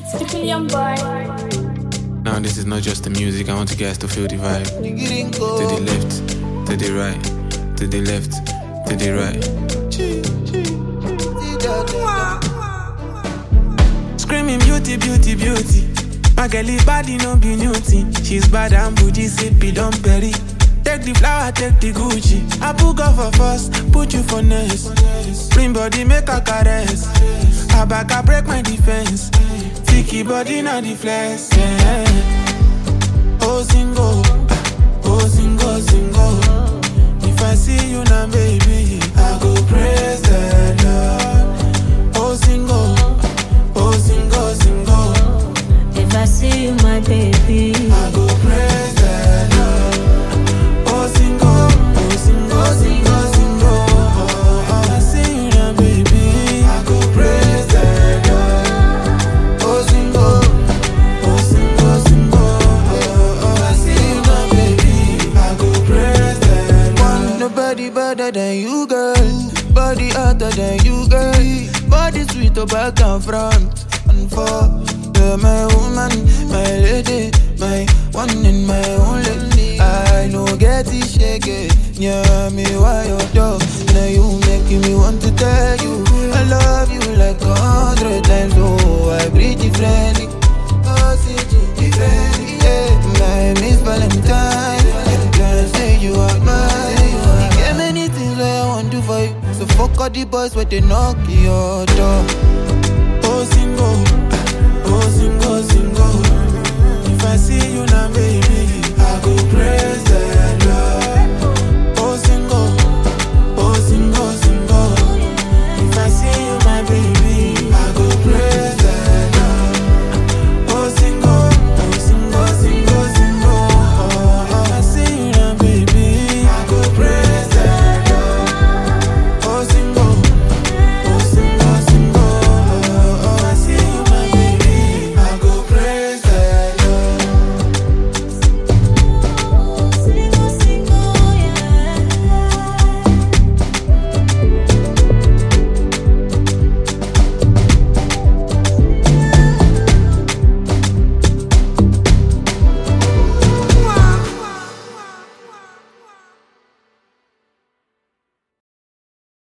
Young boy. Now this is not just the music, I want you guys to feel the vibe. To the left, to the right, to the left, to the right. Screaming beauty, beauty, beauty. My girlie body no be new thing. She's bad and bougie, sippy, don't berry. Take the flower, take the Gucci. I book off for first, put you for next. Bring body, make a caress. I back, I break my defense. Tiki body, not the flex. Yeah. Oh, single, single, single. If I see you now, baby, I go praise the Lord. Oh, single, single, single. If I see you, my baby, I go praise the Lord. Oh, single, single, single, single. If I see you now, baby, I go praise the Lord. Oh, single, single, single. If I see you now, baby, I go praise the Lord. Want nobody better than you, girl. Body hotter than you, girl. Body sweet back and front and for. You're my woman, my lady, my one and my only. I know get it shaky. Yeah, me why you do. Now you making me want to tell you I love you like 100 times. Oh, I breathe differently. Oh, see, differently. Yeah, my Miss Valentine. I'm gonna say you are mine. You get many things that I want to do for you. So fuck all the boys when they knock your door. Oh, single, single, single. If I see